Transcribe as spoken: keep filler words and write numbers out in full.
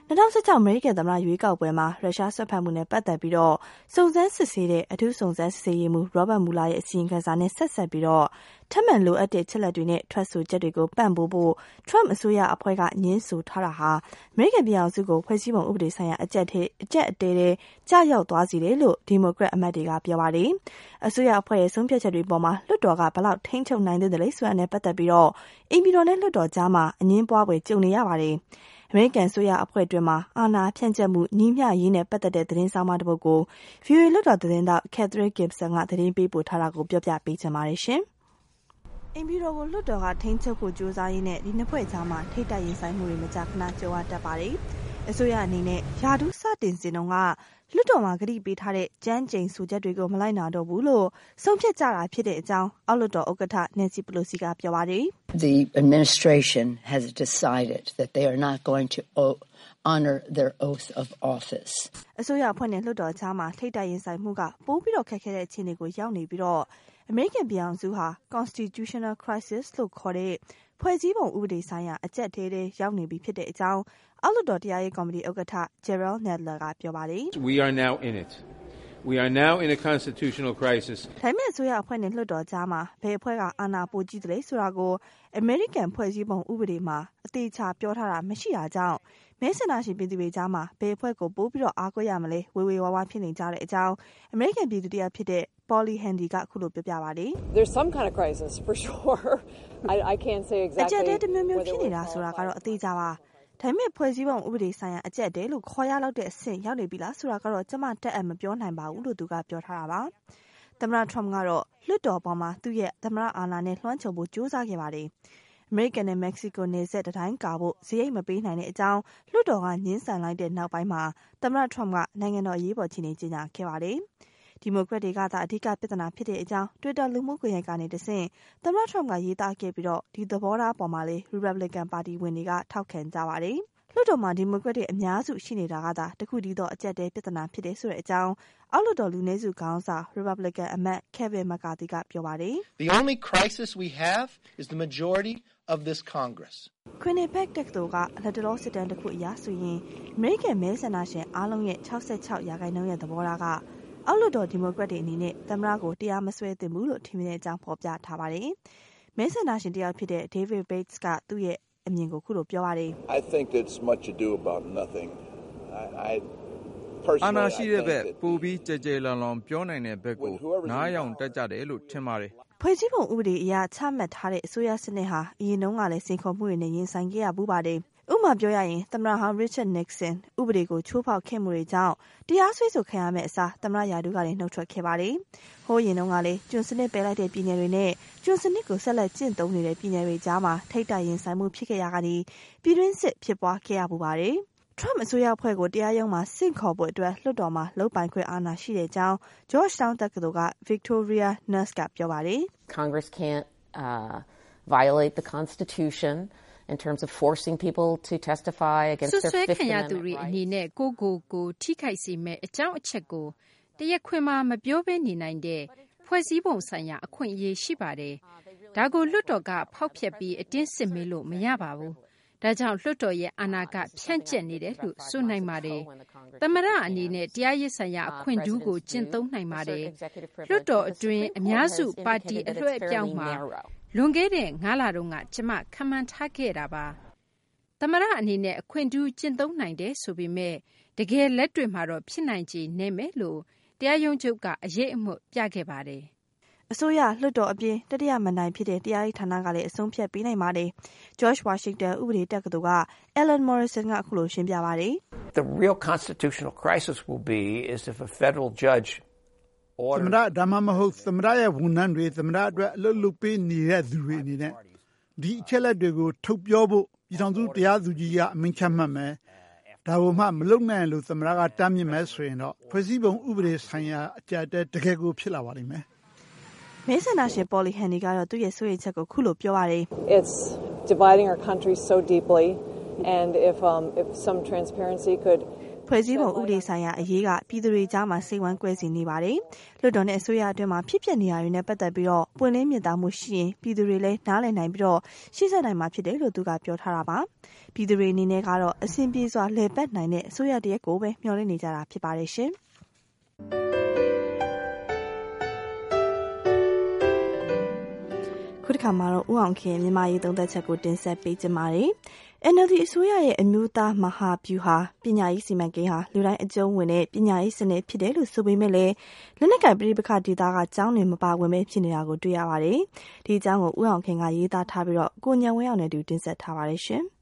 ၂၀၁၆အမေရိကန်သမ္မတရွေးကောက်ပွဲမှာရုရှားဆွတ်ဖက်မှုနဲ့ပတ်သက်ပြီးတော့စုံစမ်းစစ်ဆေးတဲ့အထူးစုံစမ်းစစ်ဆေးရေးမှူး Robert Mueller ရဲ့အစီရင်ခံစာနဲ့ဆက်ဆက်ပြီးတော့ထပ်မံလိုအပ်တဲ့ချက်လက်တွေနဲ့ထွက်ဆိုချက်တွေကိုပံ့ပိုးဖို့ Trump အစိုးရအဖွဲ့ကညှင်းဆိုထားတာဟာအမေရိကန်ပြည်ထောင်စုကိုဖွဲ့စည်းပုံဥပဒေဆိုင်ရာအကြက်ထဲအကြက်အတဲထဲကြာရောက်သွားစေတယ်လို့ဒီမိုကရက်အမတ်တွေကပြောပါတယ်။အစိုးရအဖွဲ့ရဲ့ဆုံးဖြတ်ချက်တွေပေါ်မှာလွှတ်တော်ကဘယ်လောက်ထိန်းချုပ်နိုင်သေးတယ်လဲဆိုတာနဲ့ပတ်သက်ပြီးတော့အိမ်ပြည်တော်နဲ့လွှတ်တော်ကြားမှာအငင်းပွားပွဲကြုံနေရပါတယ်။အမေရိကန်ဆိုရအဖွဲ့တွင်မှာအာဏာဖြန့်ကျက်မှုညီမျှရေးနဲ့ပတ်သက်တဲ့သတင်းဆောင်မတစ်ပုဒ်ကို ဗီအိုအေ လွှတ်တော်သတင်းတောက် Catherine Gibson ကသတင်းပေးပို့ထားတာကိုပြောပြပေးချင်ပါတယ်ရှင်။အိမ်ပြည်တော်ကိုလွှတ်တော်ကထိန်းချုပ်ဖို့ကြိုးစားရင်းနဲ့ဒီနှစ်ဖွဲ့ကြားမှာထိပ်တိုက်ရင်ဆိုင်မှုတွေမကြာခဏကြုံရတတ်ပါတယ်။အစိုးရအနေနဲ့ယာဒူးစတင်စဉ်တုန်းကလွှတ်တော်မှာကတိပေးထားတဲ့ကြမ်းကြိမ်ဆိုချက်တွေကိုမလိုက်နာတော့ဘူးလို့ဆုံးဖြတ်ကြတာဖြစ်တဲ့အကြောင်းအောက်လွှတ်တော်ဥက္ကဋ္ဌ Nancy Pelosi ကပြောပါတယ်။ The administration has decided that they are not going to honor their oath of office. အစိုးရအဖွဲ့နဲ့လွှတ်တော်ကြားမှာထိပ်တိုက်ရင်ဆိုင်မှုကပိုပြီးတော့ခက်ခဲတဲ့အခြေအနေကိုရောက်နေပြီးတော့အမေရိကန်ပြည်ထောင်စုဟာ constitutional crisis လို့ခေါ်တဲ့ဖွဲ့စည်းပုံဥပဒေဆိုင်ရာအကျပ်ထဲထဲရောက်နေပြီဖြစ်တဲ့အကြောင်းအောက်လွှတ်တော်တရားရေးကော်မတီဥက္ကဋ္ဌ Jerrold Nadler ကပြောပါတယ်။ We are now in it. We are now in a constitutional crisis. ဒါပေမဲ့အစိုးရအဖွဲ့နဲ့လွှတ်တော်ကြားမှာဘယ်အဖွဲ့ကအာဏာပိုကြီးတယ်ဆိုတာကိုအမေရိကန်ဖွဲ့စည်းပုံဥပဒေမှာအသေးချာပြောထားတာမရှိတာကြောင့်မဲဆန္ဒရှင်ပြည်သူတွေကြားမှာဘယ်အဖွဲ့ကိုပို့ပြီးတော့အားကိုးရမလဲဝေဝေဝါးဝါဖြစ်နေကြတဲ့အကြောင်းအမေရိကန်ပြည်သူတရားဖြစ်တဲ့ Polly Handy ကခုလိုပြောပြပါတယ် There's some kind of crisis for sure. I I can't say exactly. အကျက်တဲတစ်မျိုးမျိုးဖြစ်နေတာဆိုတာကတော့အသေးချာပါဒါပေမဲ့ဖွဲ့စည်းပုံဥပဒေဆိုင်ရာအကျက်တဲလို့ခေါ်ရလောက်တဲ့အဆင့်ရောက်နေပြီလားဆိုတာကတော့ကျမတက်အပ်မပြောနိုင်ပါဘူးလို့သူကပြောထားတာပါသမ္မတ Trump ကတော့လွှတ်တော်ပေါ်မှာသူ့ရဲ့သမ္မတအာဏာနဲ့လွှမ်းခြုံဖို့ကြိုးစားခဲ့ပါတယ်အမေရိကန်နဲ့မက္ကဆီကိုနယ်စပ်တိုင်းကာဖို့ဇရိတ်မပေးနိုင်တဲ့အကြောင်းလွှတ်တော်ကညှင်းဆန်လိုက်တဲ့နောက်ပိုင်းမှာသမ္မတ Trump ကနိုင်ငံတော်ရေးပေါ်အခြေအနေကြေညာခဲ့ပါတယ်ဒီမိုကရက်တွေကသာအဓိကပြဿနာဖြစ်တဲ့အကြောင်း Twitter လူမှုကွန်ရက်ကနေတဆင့်သမ္မတ Trump ကရေးသားခဲ့ပြီးတော့ဒီသဘောထားပေါ်မှာလေ Republican ပါတီဝင်တွေကထောက်ခံကြပါတယ်လွှတ်တော်မှာဒီမိုကရက်တွေအများစုရှိနေတာကသာတခုတည်းသောအကျက်တဲပြဿနာဖြစ်တယ်ဆိုတဲ့အကြောင်းအောက်လွှတ်တော်လူနည်းစုခေါင်းဆောင် Republican အမတ် Kevin McCarthy ကပြောပါတယ် The only crisis we have is the majority of this Congress. Quinnipiac တက္ကသိုလ်ကအလက်တလောစစ်တမ်းတစ်ခုအရဆိုရင်အမေရိကန်မဲဆန္ဒရှင်အားလုံးရဲ့၆၆ရာခိုင်နှုန်းရဲ့သဘောထားကအောက်လွှတ်တော်ဒီမိုကရက်တွေအနေနဲ့သမ္မတကိုတရားမစွဲသင့်ဘူးလို့ထင်မြင်တဲ့အကြောင်းဖော်ပြထားပါတယ်။မဲဆန္ဒရှင်တယောက်ဖြစ်တဲ့ David Bates ကသူ့ရဲ့အမြင်ကိုခုလိုပြောပါတယ် I think it's much ado about nothing. I, I personally အာဏာရှိတဲ့ဘက်ပိုပြီးကြဲကြဲလောင်လောင်ပြောနိုင်တဲ့ဘက်ကိုနားယောင်တက်ကြတယ်လို့ထင်ပါတယ်ဖွဲ့စည်းပုံဥပဒေအရချမှတ်ထားတဲ့အစိုးရစနစ်ဟာအရင်တုန်းကလည်းစိန်ခေါ်မှုတွေနဲ့ရင်ဆိုင်ခဲ့ရပူးပါတယ်ဥပမာပြောရရင်သမ္မတဟောင်း Richard Nixon ဥပဒေကိုချိုးဖောက်ခဲ့မှုတွေကြောင့်တရားစွဲဆိုခံရမယ့်အစားသမ္မတရာထူးကလည်းနှုတ်ထွက်ခဲ့ပါတယ်။ဟိုးရင်တုန်းကလည်းကျွန်းစနစ်ပယ်လိုက်တဲ့ပြည်နယ်တွေနဲ့ကျွန်းစနစ်ကိုဆက်လက်ကျင့်သုံးနေတဲ့ပြည်နယ်တွေကြားမှာထိပ်တိုက်ရင်ဆိုင်မှုဖြစ်ခဲ့ရကနေပြည်တွင်းစစ်ဖြစ်ပွားခဲ့ရပူပါတယ်။ Trump အစိုးရအဖွဲ့ကိုတရားရုံးမှာဆင့်ခေါ်ဖို့အတွက်လွှတ်တော်မှာလုပ်ပိုင်ခွင့်အာဏာရှိတဲ့အကြောင်း Georgetown တက္ကသိုလ်က Victoria Nuss ကပြောပါတယ်။ Congress can't uh, violate the Constitution in terms of forcing people to testify against their Fifth Amendment rights. အနေနဲ့ကိုကိုကိုထိခိုက်စေမဲ့အကြောင်းအချက်ကိုတရားခွင်မှာမပြောဘဲနေနိုင်တဲ့ဖွဲ့စည်းပုံဆိုင်ရာအခွင့်အရေးရှိပါတယ်။ဒါကိုလွှတ်တော်ကဖောက်ဖျက်ပြီးအတင်းစစ်မေးလို့မရပါဘူး။ဒါကြောင့်လွှတ်တော်ရဲ့အာဏာကဖြန့်ကျက်နေတယ်လို့ဆိုနိုင်ပါတယ်။သမ္မတအနေနဲ့တရားရေးဆိုင်ရာအခွင့်အရေးကိုကျင့်သုံးနိုင်ပါတယ်။လွှတ်တော်အတွင်းအများစုပါတီအလွှဲအပြောင်းမှာလွန်ခဲ့တဲ့ငါးလတုန်းကကျမခန့်မှန်းထားခဲ့တာပါသမ္မတအနေနဲ့အခွင့်အရေးကျင့်သုံးနိုင်တယ်ဆိုပေမဲ့တကယ်လက်တွေ့မှာတော့ဖြစ်နိုင်ခြေနည်းမယ်လို့တရားရုံးချုပ်ကအရေးအမှုပြခဲ့ပါတယ်အစိုးရလွှတ်တော်အပြင်တတိယမဏ္ဍိုင်ဖြစ်တဲ့တရားရေးဌာနကလည်းအဆုံးဖြတ်ပေးနိုင်ပါတယ် George Washington ဥပဒေတက္ကသိုလ်က Alan Morrison ကအခုလိုရှင်းပြပါတယ် The real constitutional crisis will be is if a federal judge သမ္မတဒါမှမဟုတ်သမ္မတရဲ့ဝန်ထမ်းတွေသမ္မတအတွက်အလုပ်လုပ်ပေးနေတဲ့သူတွေအနေနဲ့ဒီအချက်လက်တွေကိုထုတ်ပြောဖို့ပြည်ထောင်စုတရားသူကြီးကအမိန့်ချမှတ်မယ်ဒါကိုမှမလုပ်နိုင်လို့သမ္မတကတားမြစ်မယ်ဆိုရင်တော့ဖွဲ့စည်းပုံဥပဒေဆိုင်ရာအကြတဲ့တကယ်ကိုဖြစ်လာပါလိမ့်မယ်မဲဆန္ဒရှင် Polly Handy ကတော့သူ့ရဲ့စိုးရိမ်ချက်ကိုခုလိုပြောပါတယ် It's dividing our country so deeply. And if um, if some transparency could ဖွဲ့စည်းပုံဥပဒေဆိုင်ရာအရေးကပြည်သူတွေကြားမှာစိတ်ဝမ်းကွဲစေနေပါတယ်။လွှတ်တော်နဲ့အစိုးရအတွင်းမှာဖြစ်ပျက်နေရတွေနဲ့ပတ်သက်ပြီးတော့ပွင့်လင်းမြင်သာမှုရှိရင်ပြည်သူတွေလည်းနားလည်နိုင်ပြီးတော့ရှေ့ဆက်နိုင်မှာဖြစ်တယ်လို့သူကပြောထားတာပါ။ပြည်သူတွေအနေနဲ့ကတော့အဆင်ပြေစွာလှည့်ပတ်နိုင်တဲ့အစိုးရတရက်ကိုပဲမျှော်လင့်နေကြတာဖြစ်ပါတယ်ရှင်။ခုတစ်ခါမှာတော့ဦးအောင်ခင်မြန်မာရေးသုံးသက်ချက်ကိုတင်ဆက်ပေးကြပါမယ်။ N L D အစိုးရရဲ့အမျိုးသားမဟာဗျူဟာပညာရေးစီမံကိန်းဟာလူတိုင်းအကျုံးဝင်တဲ့ပညာရေးစနစ်ဖြစ်တယ်လို့ဆိုပေမဲ့လည်းလက်နက်ကိုင်ပဋိပက္ခဒေသကကျောင်းတွေမပါဝင်ပဲဖြစ်နေတာကိုတွေ့ရပါတယ်။ဒီအကြောင်းကိုဦးအောင်ခင်ကရေးသားထားပြီးတော့ကိုညံဝဲအောင်နဲ့တူတင်ဆက်ထားပါတယ်ရှင်။